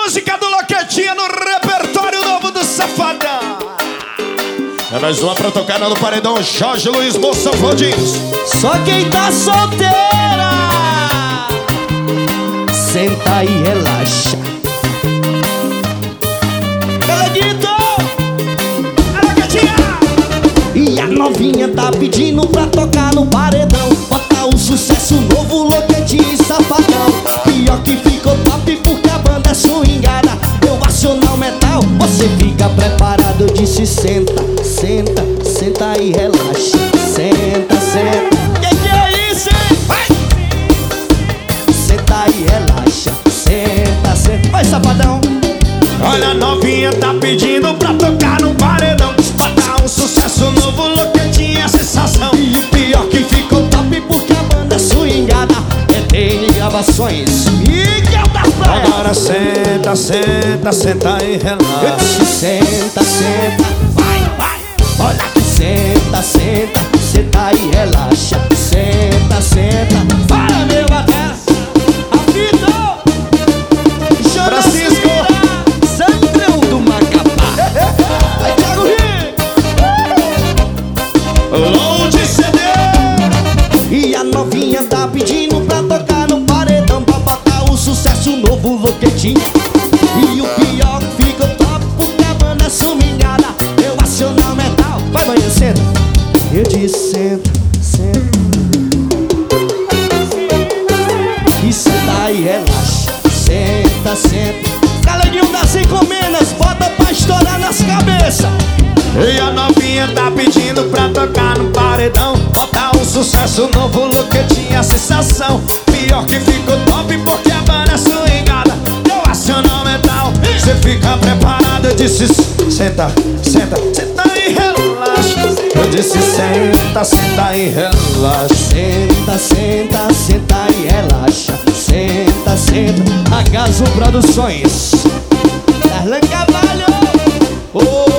música do Loquetinha no repertório novo do Safadão. É mais uma pra tocar no paredão. Jorge Luiz Moça Fodins. Só quem tá solteira, senta e relaxa. Deleguito! E a novinha tá pedindo pra tocar no paredão. Bota o sucesso novo, Loquetinha e Safadão. Pior que ficou top porque a banda é swingada. Eu acionar o metal, você fica preparado. Eu disse senta, senta, senta e relaxa. Senta, senta. Que é isso, hein? Vai! Senta e relaxa. Senta, senta. Vai, Safadão. Olha, a novinha tá pedindo pra tocar no paredão. Bota um sucesso novo, Loquetinha, sensação. E o pior que ficou top porque a banda é swingada. ETN Gravações, Miguel das Praias. Agora senta, senta, senta e Eu relaxa. disse senta, senta, vai, vai. Olha que senta, senta, senta e relaxa. Senta, senta, para meu batera. Apito, Jonas Francisco. Vieira, Sandrão do Macapá. Aí, Thiago Rio. Load CD. E a novinha tá pedindo pra tocar no paredão, pra botar o sucesso novo, Loquetinha. E o pior que ficou top porque a banda é swingada. Eu acionar o metal, vai banho, senta. Eu disse senta, senta. E senta e relaxa. Senta, senta. Galeguinho das encomendas, bota pra estourar nas cabeças. E a novinha tá pedindo pra tocar no paredão. Bota um sucesso novo, Loquetinha, sensação. Pior que ficou top porque a banda é swingada. Eu aciono o metal, cê fica preparado. Eu disse senta, senta, senta e relaxa. Eu disse senta, senta e relaxa. Senta, senta, senta e relaxa. Senta, senta. Agaso Produções, Darlan Cavalho.